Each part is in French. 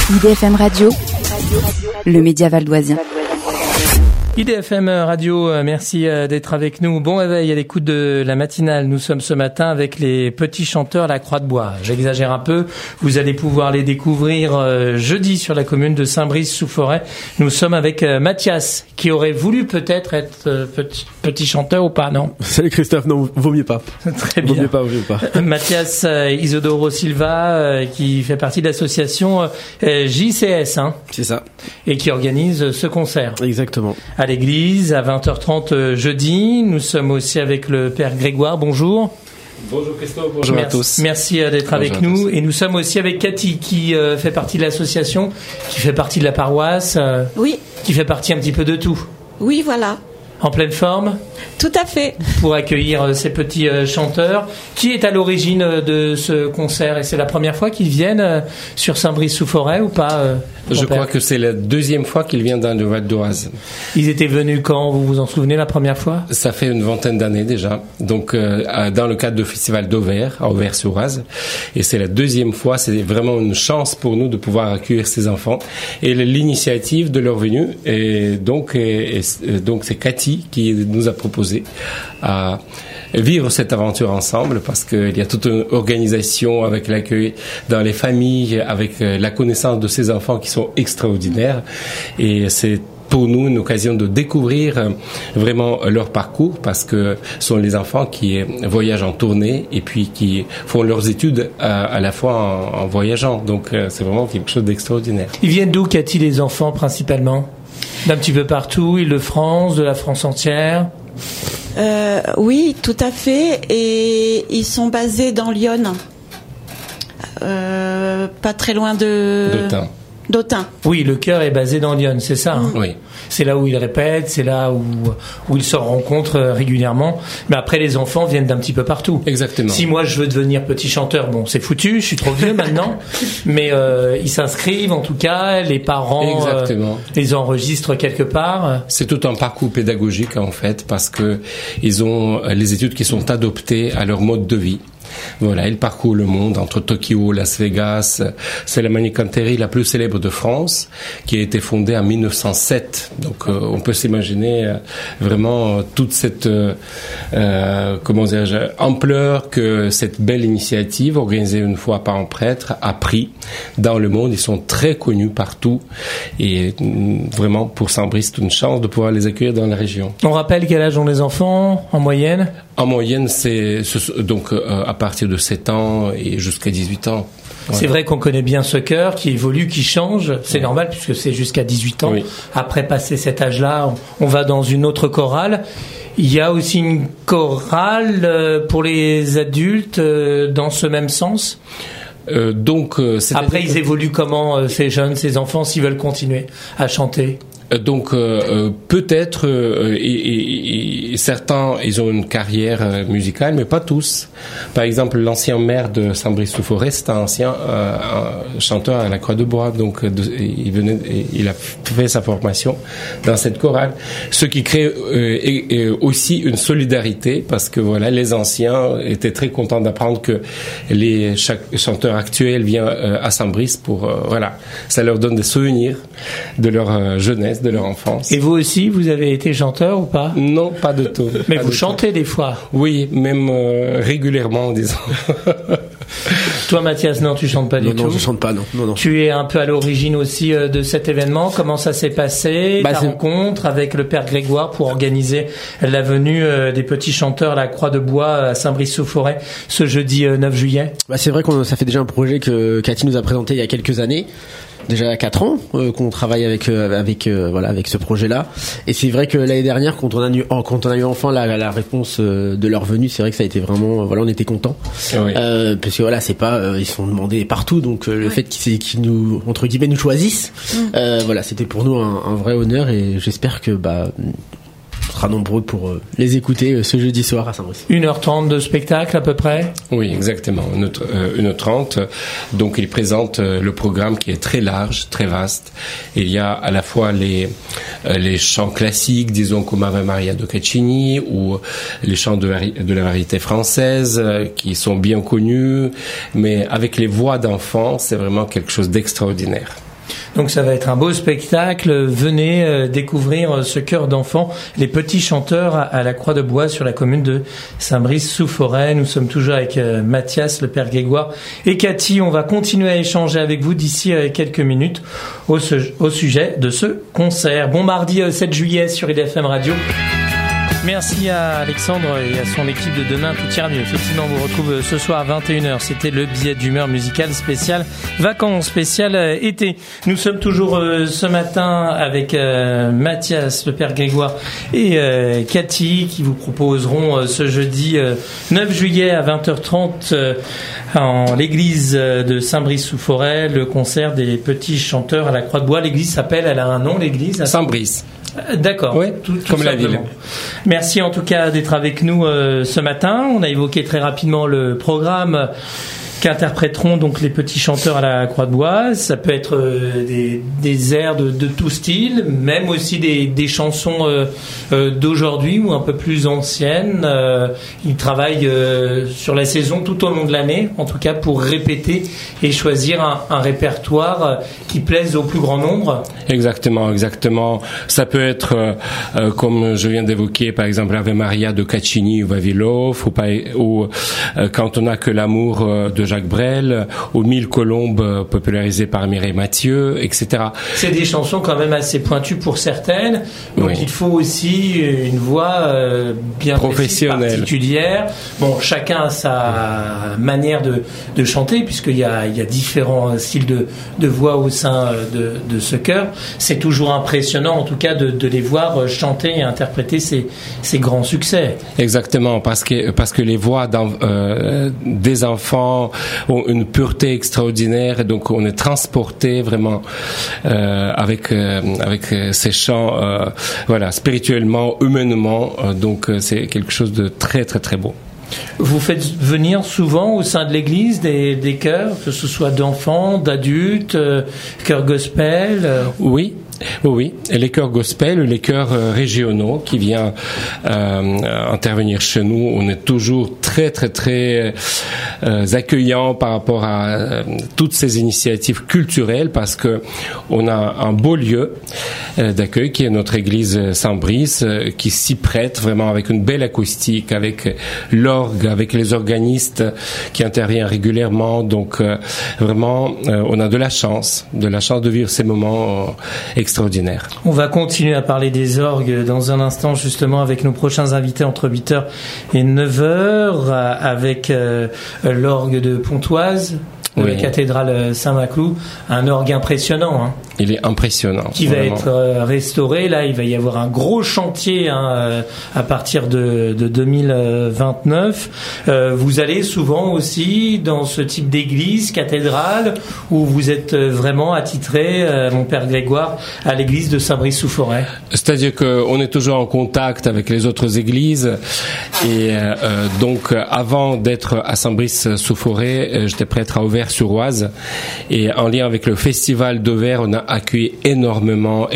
IDFM Radio, le média valdoisien. IDFM Radio, merci d'être avec nous. Bon réveil à l'écoute de la matinale. Nous sommes ce matin avec les petits chanteurs La Croix de Bois. J'exagère un peu. Vous allez pouvoir les découvrir jeudi sur la commune de Saint-Brice-sous-Forêt. Nous sommes avec Mathias, qui aurait voulu peut-être être petit chanteur ou pas, non? Salut Christophe, non, vaut mieux pas. Très bien. Vaut mieux pas. Mathias Isidoro Silva, qui fait partie de l'association JCS, hein? C'est ça. Et qui organise ce concert. Exactement. À l'église, à 20h30 jeudi. Nous sommes aussi avec le Père Grégoire. Bonjour. Bonjour Christophe, bonjour à tous. Merci d'être avec nous. Et nous sommes aussi avec Cathy, qui fait partie de l'association, qui fait partie de la paroisse, oui, qui fait partie un petit peu de tout. Oui, voilà. En pleine forme? Tout à fait. Pour accueillir ces petits chanteurs. Qui est à l'origine de ce concert? Et c'est la première fois qu'ils viennent sur Saint-Brice-sous-Forêt ou pas? Je crois que c'est la deuxième fois qu'ils viennent dans le Val d'Oise. Ils étaient venus quand? Vous vous en souvenez la première fois? Ça fait une vingtaine d'années déjà. Donc, dans le cadre du festival d'Auvers, à Auvers-sur-Oise. Et c'est la deuxième fois. C'est vraiment une chance pour nous de pouvoir accueillir ces enfants. Et l'initiative de leur venue, donc c'est Cathy qui nous a proposé à vivre cette aventure ensemble, parce qu'il y a toute une organisation avec l'accueil dans les familles, avec la connaissance de ces enfants qui sont extraordinaires, et c'est pour nous une occasion de découvrir vraiment leur parcours, parce que ce sont les enfants qui voyagent en tournée et puis qui font leurs études à la fois en voyageant, donc c'est vraiment quelque chose d'extraordinaire. Ils viennent d'où, Cathy, les enfants principalement? D'un petit peu partout, Île-de-France, de la France entière? Oui, tout à fait. Et ils sont basés dans Lyon, pas très loin d'Autun. Oui, le chœur est basé dans Lyon, c'est ça, hein? Oui. C'est là où ils répètent, c'est là où ils se rencontrent régulièrement. Mais après, les enfants viennent d'un petit peu partout. Exactement. Si moi, je veux devenir petit chanteur, bon, c'est foutu, je suis trop vieux maintenant. Mais ils s'inscrivent, en tout cas, les parents les enregistrent quelque part. C'est tout un parcours pédagogique, en fait, parce que ils ont les études qui sont adoptées à leur mode de vie. Voilà, il parcourt le monde entre Tokyo, Las Vegas. C'est la maniganterie la plus célèbre de France, qui a été fondée en 1907. Donc, on peut s'imaginer vraiment toute cette ampleur que cette belle initiative, organisée une fois par un prêtre, a pris dans le monde. Ils sont très connus partout, et vraiment pour Saint-Brice, c'est une chance de pouvoir les accueillir dans la région. On rappelle quel âge ont les enfants en moyenne? En moyenne, c'est donc à partir de 7 ans et jusqu'à 18 ans. Voilà. C'est vrai qu'on connaît bien ce chœur qui évolue, qui change. C'est normal puisque c'est jusqu'à 18 ans. Oui. Après passer cet âge-là, on va dans une autre chorale. Il y a aussi une chorale pour les adultes dans ce même sens. Après, ils évoluent comment, ces jeunes, ces enfants, s'ils veulent continuer à chanter? Donc peut-être et certains ils ont une carrière musicale, mais pas tous. Par exemple, l'ancien maire de Saint-Brice-sous-Forêt, c'est un ancien chanteur à la Croix de Bois, donc il a fait sa formation dans cette chorale, ce qui crée aussi une solidarité, parce que voilà, les anciens étaient très contents d'apprendre que chaque chanteur actuel vient à Saint-Brice pour voilà, ça leur donne des souvenirs de leur jeunesse, de leur enfance. Et vous aussi, vous avez été chanteur ou pas? Non, pas de tout. Mais vous chantez des fois? Oui, même régulièrement, disons. Toi, Mathias, non, tu chantes pas du tout? Non, je chante pas, non. Tu es un peu à l'origine aussi de cet événement. Comment ça s'est passé, ta rencontre avec le Père Grégoire pour organiser la venue des petits chanteurs à la Croix de Bois à Saint-Brice-sous-Forêt ce jeudi 9 juillet? C'est vrai ça fait déjà un projet que Cathy nous a présenté il y a quelques années. Déjà 4 ans qu'on travaille avec ce projet-là, et c'est vrai que l'année dernière, quand on a eu enfin la réponse de leur venue, c'est vrai que ça a été vraiment on était contents. Oui. Parce que voilà, c'est pas ils sont demandés partout, donc le fait qu'ils nous entre guillemets nous choisissent, c'était pour nous un vrai honneur, et j'espère que sera nombreux pour les écouter ce jeudi soir à Saint-Brice. 1h30 de spectacle à peu près? Oui, exactement, 1h30. Donc il présente le programme qui est très large, très vaste. Il y a à la fois les chants classiques, disons comme Ave Maria de Caccini, ou les chants de la variété française qui sont bien connus, mais avec les voix d'enfants, c'est vraiment quelque chose d'extraordinaire. Donc ça va être un beau spectacle. Venez découvrir ce chœur d'enfants, les petits chanteurs à la Croix de Bois sur la commune de Saint-Brice-sous-Forêt. Nous sommes toujours avec Mathias, le père Grégoire, et Cathy. On va continuer à échanger avec vous d'ici quelques minutes au sujet de ce concert. Bon mardi 7 juillet sur IDFM Radio. Merci à Alexandre et à son équipe de Demain Tout ira mieux. Effectivement, on vous retrouve ce soir à 21h. C'était le billet d'humeur musicale spécial vacances, spécial été. Nous sommes toujours ce matin avec Mathias, le père Grégoire et Cathy qui vous proposeront ce jeudi 9 juillet à 20h30 en l'église de Saint-Brice-sous-Forêt le concert des petits chanteurs à la Croix de Bois. L'église s'appelle, elle a un nom, l'église Saint-Brice. D'accord, oui, tout comme la ville. Merci en tout cas d'être avec nous ce matin. On a évoqué très rapidement le programme qu'interpréteront donc les petits chanteurs à la Croix de Bois. Ça peut être des airs de tout style, même aussi des chansons d'aujourd'hui ou un peu plus anciennes. Ils travaillent sur la saison tout au long de l'année, en tout cas pour répéter et choisir un répertoire qui plaise au plus grand nombre. Exactement. Ça peut être, comme je viens d'évoquer, par exemple, Ave Maria de Caccini ou Vavilov, ou Quand on n'a que l'amour de Jacques Brel, aux 1000 colombes popularisées par Mireille Mathieu, etc. C'est des chansons quand même assez pointues pour certaines, donc il faut aussi une voix bien professionnelle, particulière. Bon, chacun a sa manière de chanter, puisqu'il y a différents styles de voix au sein de ce chœur. C'est toujours impressionnant, en tout cas, de les voir chanter et interpréter ces grands succès. Exactement, parce que les voix des enfants ont une pureté extraordinaire, et donc on est transporté vraiment avec ces chants, spirituellement, humainement. Donc c'est quelque chose de très très très beau. Vous faites venir souvent au sein de l'église des chœurs, que ce soit d'enfants, d'adultes, chœurs gospel. Oui, et les chœurs gospel, les chœurs régionaux qui viennent intervenir chez nous, on est toujours très très très accueillants par rapport à toutes ces initiatives culturelles, parce que on a un beau lieu d'accueil qui est notre église Saint-Brice, qui s'y prête vraiment avec une belle acoustique, avec l'orgue, avec les organistes qui interviennent régulièrement. Donc vraiment, on a de la chance de vivre ces moments extraordinaire. On va continuer à parler des orgues dans un instant, justement, avec nos prochains invités entre 8h et 9h, avec l'orgue de Pontoise, de la cathédrale Saint-Maclou, un orgue impressionnant. Hein. Il est impressionnant. Qui va être restauré. Là, il va y avoir un gros chantier à partir de 2029. Vous allez souvent aussi dans ce type d'église, cathédrale, où vous êtes vraiment attitré, mon père Grégoire, à l'église de Saint-Brice-sous-Forêt. C'est-à-dire qu'on est toujours en contact avec les autres églises. Et donc, avant d'être à Saint-Brice-sous-Forêt, j'étais prêtre à Auvers-sur-Oise. Et en lien avec le festival d'Auvers, on a accueilli énormément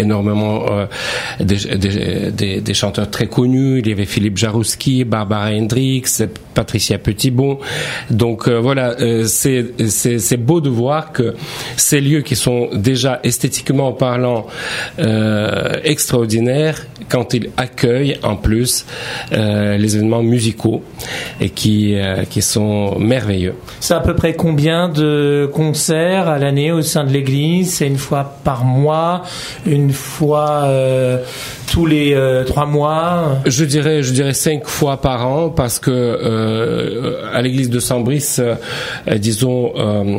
des chanteurs très connus. Il y avait Philippe Jarouski, Barbara Hendricks, Patricia Petitbon. Donc c'est beau de voir que ces lieux qui sont déjà esthétiquement parlant extraordinaires, quand ils accueillent en plus les événements musicaux et qui sont merveilleux. C'est à peu près combien de concerts à l'année au sein de l'église? C'est une fois par mois, une fois tous les 3 mois? Je dirais 5 fois par an, parce que à l'église de Saint-Brice, disons,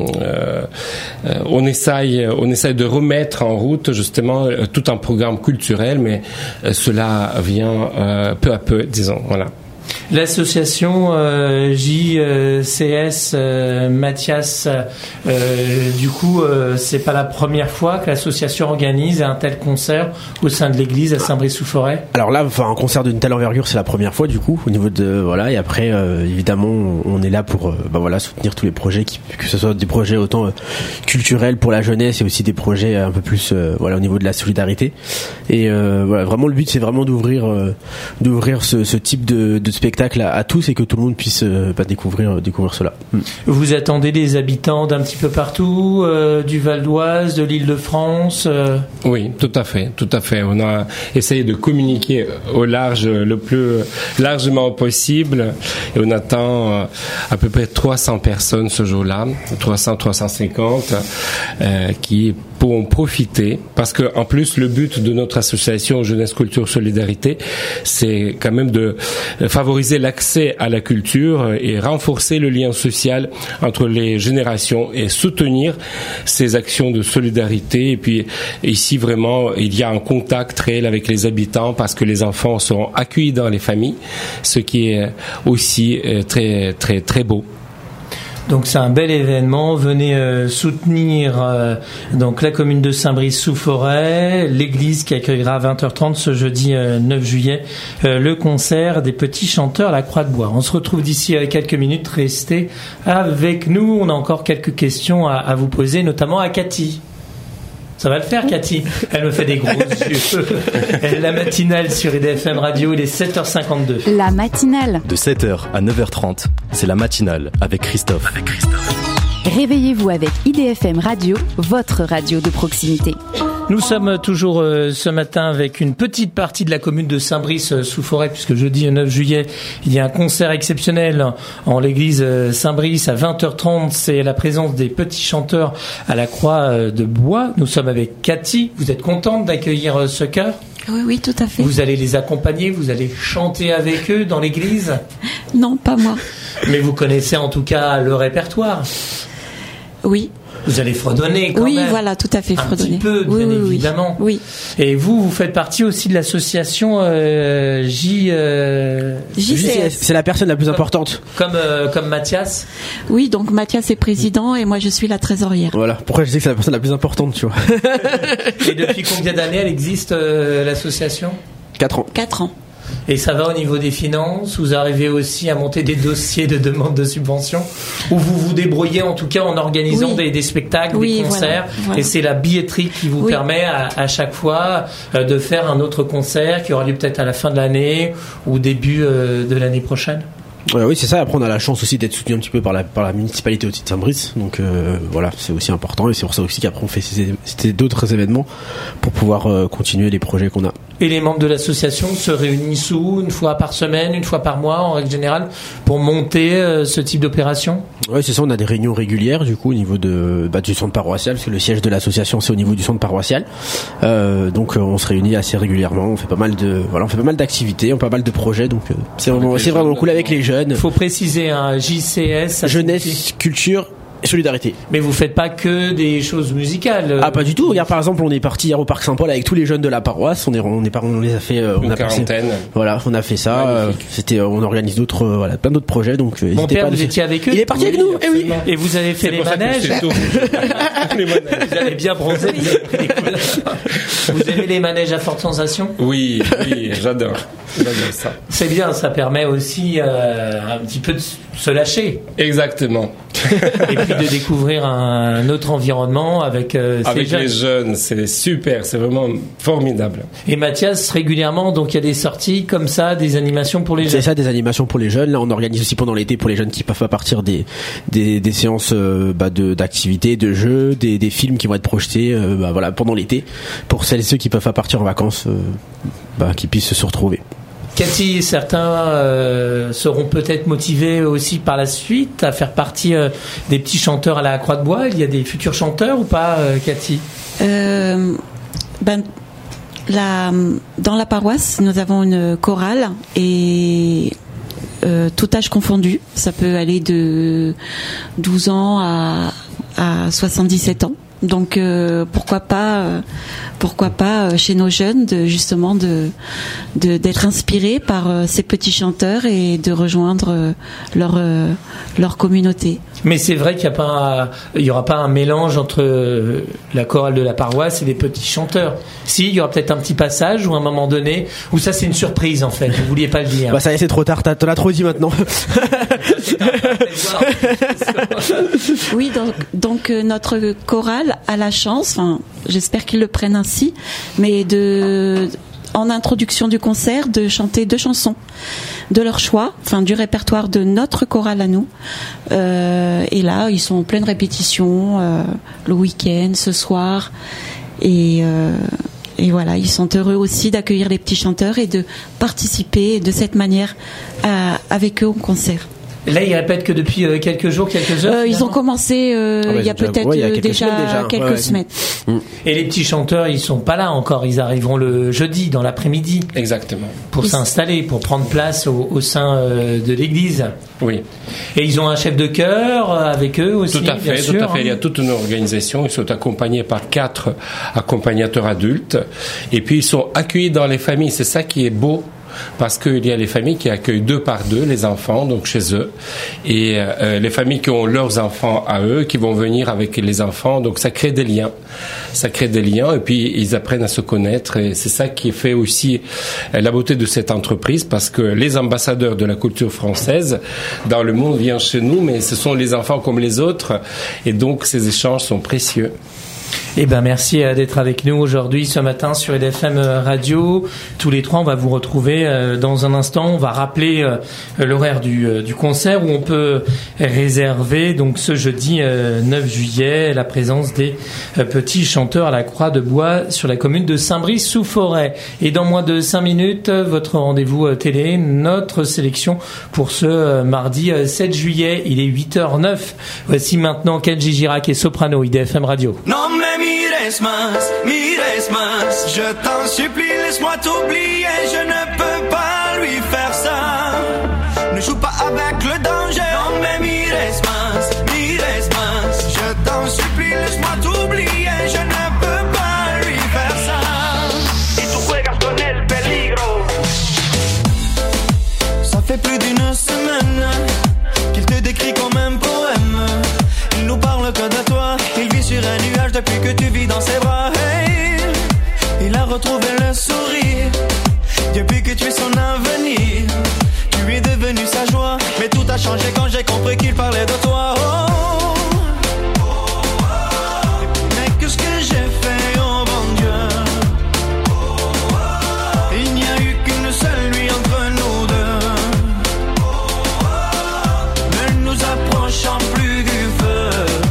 on essaye de remettre en route justement tout un programme culturel, mais cela vient peu à peu, disons, voilà. L'association JCS Mathias, du coup, c'est pas la première fois que l'association organise un tel concert au sein de l'église à Saint-Brice-sous-Forêt. Alors là, un concert d'une telle envergure, c'est la première fois du coup au niveau de et après évidemment on est là pour soutenir tous les projets, que ce soit des projets autant culturels pour la jeunesse et aussi des projets un peu plus au niveau de la solidarité. Et vraiment le but, c'est vraiment d'ouvrir ce type de spectacle à tous et que tout le monde puisse découvrir cela. Vous attendez des habitants d'un petit peu partout, du Val d'Oise, de l'Île-de-France Oui, tout à fait. On a essayé de communiquer au large, le plus largement possible, et on attend à peu près 300 personnes ce jour-là, 350, qui pourront profiter, parce que en plus le but de notre association Jeunesse Culture Solidarité, c'est quand même de favoriser l'accès à la culture et renforcer le lien social entre les générations et soutenir ces actions de solidarité. Et puis ici vraiment il y a un contact réel avec les habitants parce que les enfants seront accueillis dans les familles, ce qui est aussi très très très beau. Donc c'est un bel événement. Venez soutenir donc la commune de Saint-Brice-sous-Forêt, l'église qui accueillera à 20h30 ce jeudi 9 juillet le concert des petits chanteurs à la Croix de Bois. On se retrouve d'ici quelques minutes. Restez avec nous. On a encore quelques questions à vous poser, notamment à Cathy. Ça va le faire, Cathy. Elle me fait des gros yeux. La matinale sur IDFM Radio, il est 7h52. La matinale. De 7h à 9h30, c'est la matinale avec Christophe. Réveillez-vous avec IDFM Radio, votre radio de proximité. Nous sommes toujours ce matin avec une petite partie de la commune de Saint-Brice-sous-Forêt, puisque jeudi 9 juillet, il y a un concert exceptionnel en l'église Saint-Brice à 20h30. C'est la présence des petits chanteurs à la Croix de Bois. Nous sommes avec Cathy. Vous êtes contente d'accueillir ce chœur ? Oui, tout à fait. Vous allez les accompagner, vous allez chanter avec eux dans l'église ? Non, pas moi. Mais vous connaissez en tout cas le répertoire ? Oui. Vous allez fredonner quand même. Oui, voilà, tout à fait, fredonner. Un petit peu, bien évidemment. Oui. Et vous faites partie aussi de l'association JCS. C'est la personne la plus importante. Comme Mathias. Oui, donc Mathias est président et moi je suis la trésorière. Voilà, pourquoi je dis que c'est la personne la plus importante, tu vois. Et depuis combien d'années elle existe, l'association ? 4 ans. 4 ans. Et ça va au niveau des finances ? Vous arrivez aussi à monter des dossiers de demande de subvention ? Ou vous vous débrouillez en tout cas en organisant des spectacles, des concerts, voilà. Et c'est la billetterie qui vous permet à chaque fois de faire un autre concert qui aura lieu peut-être à la fin de l'année ou début de l'année prochaine ? Oui, c'est ça. Après, on a la chance aussi d'être soutenu un petit peu par la municipalité aussi de Saint-Brice. Donc voilà, c'est aussi important. Et c'est pour ça aussi qu'après, on fait d'autres événements pour pouvoir continuer les projets qu'on a. Et les membres de l'association se réunissent une fois par semaine, une fois par mois, en règle générale, pour monter ce type d'opération ? Oui, c'est ça. On a des réunions régulières, du coup, au niveau du centre paroissial, parce que le siège de l'association, c'est au niveau du centre paroissial. Donc, on se réunit assez régulièrement. On fait pas mal d'activités, on fait pas mal de projets. Donc, c'est vraiment cool avec les jeunes. Il faut préciser un JCS. Jeunesse, Culture et Solidarité. Mais vous faites pas que des choses musicales. Ah, pas du tout. Regarde, par exemple, on est parti hier au Parc Saint-Paul avec tous les jeunes de la paroisse. On les a fait. On a quarantaine. Voilà, on a fait ça. On organise d'autres, plein d'autres projets. Donc, mon père, vous étiez avec eux. Il est parti avec nous. Oui. Et vous avez fait les manèges. Vous avez bien bronzé. Vous aimez les manèges à forte sensation ? Oui, j'adore ça. C'est bien, ça permet aussi un petit peu de se lâcher. Exactement. Et puis de découvrir un autre environnement avec les jeunes, c'est super, c'est vraiment formidable. Et Mathias, régulièrement, donc il y a des sorties comme ça, des animations pour les jeunes. C'est ça, des animations pour les jeunes. Là, on organise aussi pendant l'été pour les jeunes qui peuvent pas partir des séances d'activités, de jeux, des films qui vont être projetés pendant l'été pour celles et ceux qui peuvent pas partir en vacances, qui puissent se retrouver. Cathy, certains seront peut-être motivés aussi par la suite à faire partie des petits chanteurs à la Croix de Bois. Il y a des futurs chanteurs ou pas, Cathy ? Dans la paroisse, nous avons une chorale et tout âge confondu. Ça peut aller de 12 ans à 77 ans. Donc pourquoi pas chez nos jeunes d'être inspirés par ces petits chanteurs et de rejoindre leur communauté. Mais c'est vrai qu'il y aura pas un mélange entre la chorale de la paroisse et les petits chanteurs. Si, il y aura peut-être un petit passage ou un moment donné où ça c'est une surprise en fait. Vous vouliez pas le dire. Ça y est, c'est trop tard. T'en as trop dit maintenant. Oui, donc notre chorale a la chance, j'espère qu'ils le prennent ainsi, mais en introduction du concert de chanter 2 chansons de leur choix, enfin du répertoire de notre chorale à nous. Et là, ils sont en pleine répétition le week-end, ce soir. Et voilà, ils sont heureux aussi d'accueillir les petits chanteurs et de participer de cette manière avec eux au concert. Là, ils répètent que depuis quelques jours, quelques heures. Ils ont commencé il y a peut-être déjà quelques semaines. Et les petits chanteurs, ils sont pas là encore. Ils arriveront le jeudi dans l'après-midi. Exactement. Pour s'installer, pour prendre place au sein de l'église. Oui. Et ils ont un chef de chœur avec eux aussi. Tout à fait, bien sûr, Il y a toute une organisation. Ils sont accompagnés par 4 accompagnateurs adultes. Et puis ils sont accueillis dans les familles. C'est ça qui est beau. Parce qu'il y a les familles qui accueillent 2 par 2 les enfants, donc chez eux, et les familles qui ont leurs enfants à eux, qui vont venir avec les enfants, donc ça crée des liens. Et puis ils apprennent à se connaître, et c'est ça qui fait aussi la beauté de cette entreprise, parce que les ambassadeurs de la culture française dans le monde viennent chez nous, mais ce sont les enfants comme les autres, et donc ces échanges sont précieux. Eh ben merci d'être avec nous aujourd'hui, ce matin sur IDFM Radio. Tous les 3, on va vous retrouver dans un instant. On va rappeler l'horaire du concert où on peut réserver donc ce jeudi 9 juillet la présence des petits chanteurs à la Croix de Bois sur la commune de Saint-Brice-sous-Forêt. Et dans moins de 5 minutes, votre rendez-vous télé, notre sélection pour ce mardi 7 juillet. Il est 8h09. Voici maintenant Kenji Girac et Soprano, IDFM Radio. Non mais mires más, je t'en supplie, laisse-moi t'oublier, je ne peux pas lui faire ça. Ne joue pas avec le danger. Non mais mires más, je t'en supplie, laisse-moi t'oublier, je ne peux pas lui faire ça. Et tu juegas con el peligro. Ça fait plus d'une semaine qu'il te décrit comme un poème. Il nous parle que de toi, il vit sur un nuage depuis que tu vis dans ses bras. Hey, il a retrouvé le sourire depuis que tu es son avenir. Tu es devenu sa joie, mais tout a changé quand j'ai compris qu'il parlait de toi. Mais qu'est-ce que j'ai fait, oh bon Dieu? Il n'y a eu qu'une seule nuit entre nous deux, ne nous approchant plus du feu.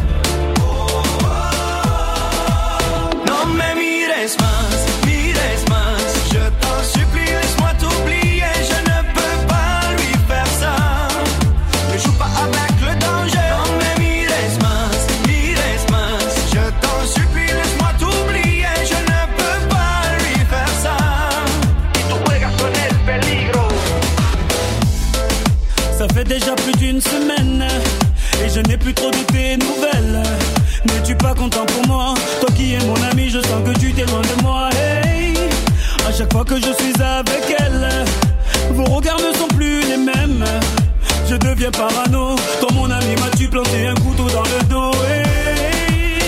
Déjà plus d'une semaine et je n'ai plus trop de tes nouvelles. N'es-tu pas content pour moi? Toi qui es mon ami, je sens que tu t'es loin de moi. Hey, à chaque fois que je suis avec elle, vos regards ne sont plus les mêmes. Je deviens parano. Toi mon ami, m'as-tu planté un couteau dans le dos? Hey,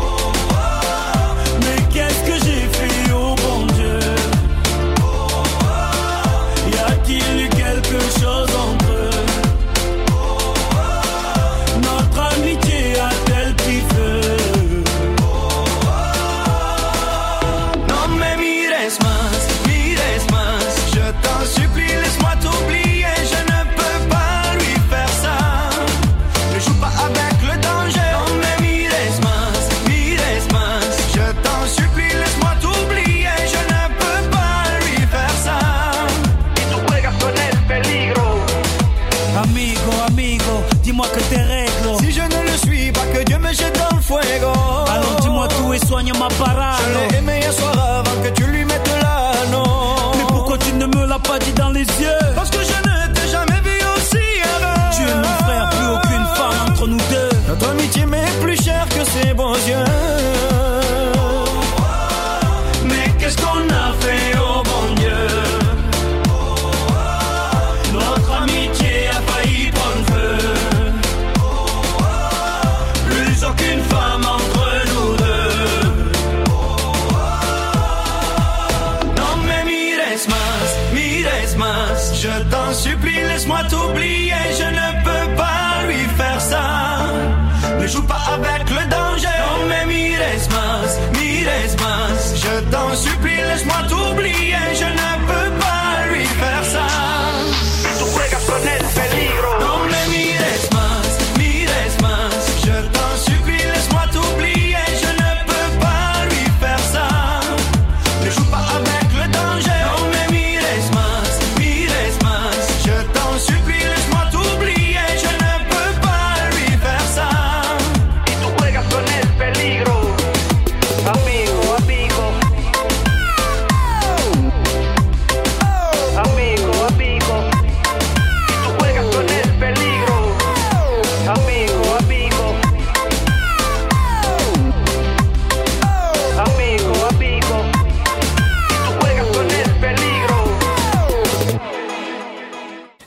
mais qu'est-ce que j'ai fait, oh bon Dieu? Y a-t-il eu quelque chose entre eux? Alors dis-moi tout et soigne ma parole. Je l'ai aimé hier soir avant que tu lui mettes l'anneau. Mais pourquoi tu ne me l'as pas dit dans les yeux? Parce que je ne t'ai jamais vu aussi heureux. Tu es mon frère, plus aucune femme entre nous deux. Notre amitié m'est plus chère que ses beaux yeux. Mais qu'est-ce qu'on a fait, oh bon Dieu? Notre amitié a failli prendre feu. Plus aucune femme entre nous deux. Non mais mires más, je t'en supplie, laisse-moi t'oublier, je ne peux pas lui faire ça. Ne joue pas avec le danger. Non mais mires más, je t'en supplie, laisse-moi t'oublier, je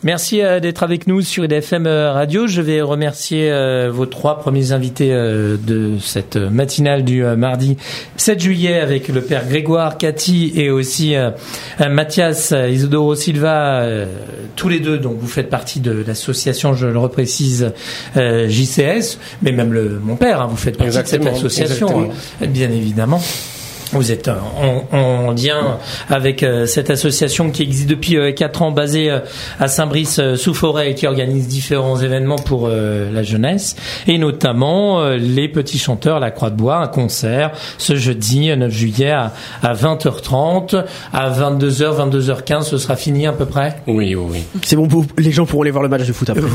Merci d'être avec nous sur IDFM Radio. Je vais remercier vos 3 premiers invités de cette matinale du mardi 7 juillet avec le père Grégoire, Cathy et aussi Mathias Isidoro Silva, tous les deux. Donc vous faites partie de l'association, je le reprécise, JCS, mais même mon père, vous faites partie de cette association, bien évidemment. Vous êtes en lien avec cette association qui existe depuis 4 ans, basée à Saint-Brice-sous-Forêt et qui organise différents événements pour la jeunesse et notamment les petits chanteurs, la Croix de Bois, un concert ce jeudi 9 juillet à 20h30, à 22h, 22h15, ce sera fini à peu près. Oui. C'est bon, les gens pourront aller voir le match de foot après.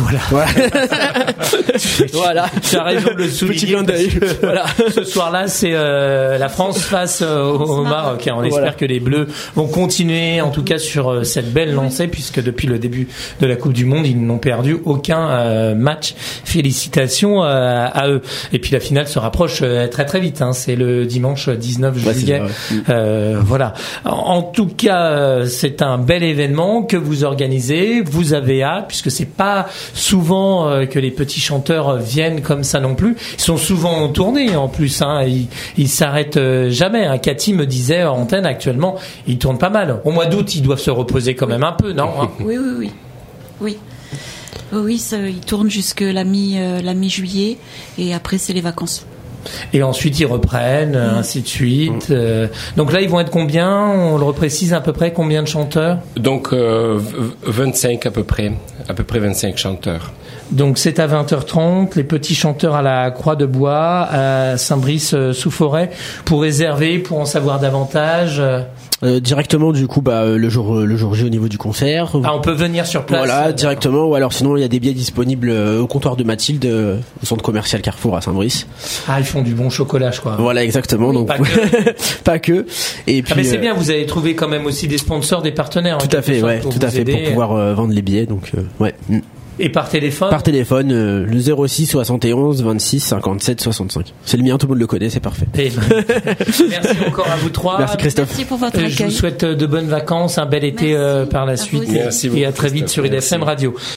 Voilà. Tu as raison de le souligner. Petit clin d'œil. Voilà. Ce soir-là, c'est la France face au Maroc. On espère que les Bleus vont continuer, en tout cas, sur cette belle lancée, puisque depuis le début de la Coupe du Monde, ils n'ont perdu aucun match. Félicitations à eux. Et puis la finale se rapproche très très vite. C'est le dimanche 19 juillet. Voilà. En tout cas, c'est un bel événement que vous organisez. Vous avez hâte, puisque c'est pas souvent que les petits chanteurs viennent comme ça non plus. Ils sont souvent en tournée en plus. Ils s'arrêtent jamais. Cathy me disait en antenne, actuellement, ils tournent pas mal. Au mois d'août, ils doivent se reposer quand même un peu, non? Oui, ils tournent jusque la mi-juillet et après c'est les vacances. Et ensuite ils reprennent, ainsi de suite. Donc là, ils vont être combien? On le reprécise à peu près, combien de chanteurs? Donc 25 à peu près 25 chanteurs. Donc c'est à 20h30, les petits chanteurs à la Croix de Bois, à Saint-Brice-sous-Forêt. Pour réserver, pour en savoir davantage directement du coup le jour J au niveau du concert. On peut venir sur place. Voilà, directement, ou alors sinon il y a des billets disponibles au comptoir de Mathilde au centre commercial Carrefour à Saint-Brice. Ils font du bon chocolat, je crois. Voilà, exactement. Oui, donc pas que. Et puis mais c'est bien, vous avez trouvé quand même aussi des sponsors, des partenaires. Tout à fait, pour pouvoir vendre les billets, donc ouais. Et par téléphone? Par téléphone, le 06 71 26 57 65. C'est le mien, tout le monde le connaît, c'est parfait. Merci encore à vous 3. Merci Christophe. Merci pour votre accueil. Je vous souhaite de bonnes vacances, un bel été par la suite. Merci et à très vite sur IDFM Radio.